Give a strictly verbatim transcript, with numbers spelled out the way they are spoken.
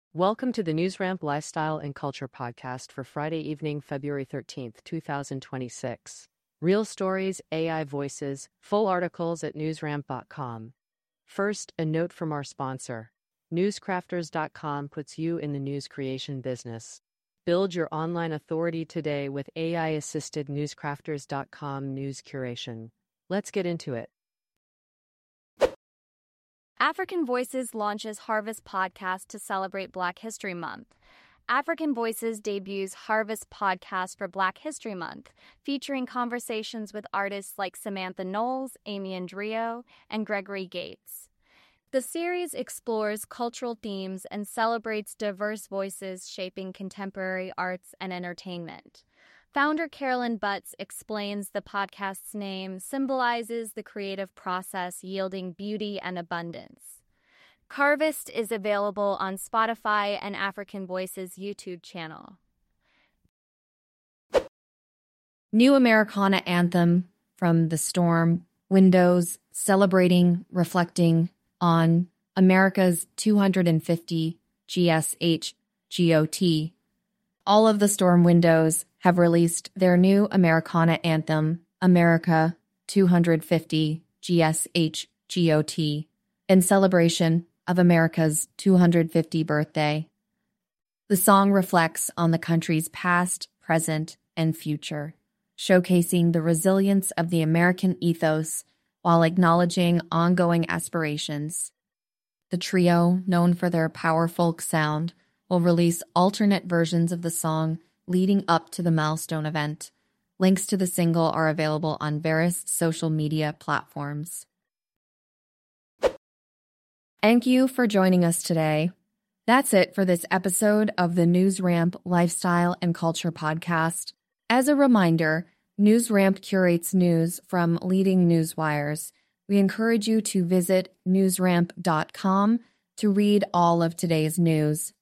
Welcome to the NewsRamp Lifestyle and Culture Podcast for Friday evening, February thirteenth, two thousand twenty-six. Real stories, A I voices, full articles at newsramp dot com. First, a note from our sponsor. newscrafters dot com puts you in the news creation business. Build your online authority today with A I-assisted newscrafters dot com news curation. Let's get into it. African Voices launches Harvest Podcast to celebrate Black History Month. African Voices debuts Harvest Podcast for Black History Month, featuring conversations with artists like Samantha Knowles, Amy Andrio, and Gregory Gates. The series explores cultural themes and celebrates diverse voices shaping contemporary arts and entertainment. Founder Carolyn Butts explains the podcast's name symbolizes the creative process yielding beauty and abundance. Harvest is available on Spotify and African Voices YouTube channel. New Americana anthem from The Storm Windows, celebrating, reflecting on America's two hundred fifty G S H G O T. All of the Storm Windows have released their new Americana anthem, America two hundred fifty G S H G O T, in celebration of America's two hundred fiftieth birthday. The song reflects on the country's past, present, and future, showcasing the resilience of the American ethos while acknowledging ongoing aspirations. The trio, known for their power folk sound, will release alternate versions of the song leading up to the milestone event. Links to the single are available on various social media platforms. Thank you for joining us today. That's it for this episode of the NewsRamp Lifestyle and Culture Podcast. As a reminder, NewsRamp curates news from leading news wires. We encourage you to visit newsramp dot com to read all of today's news.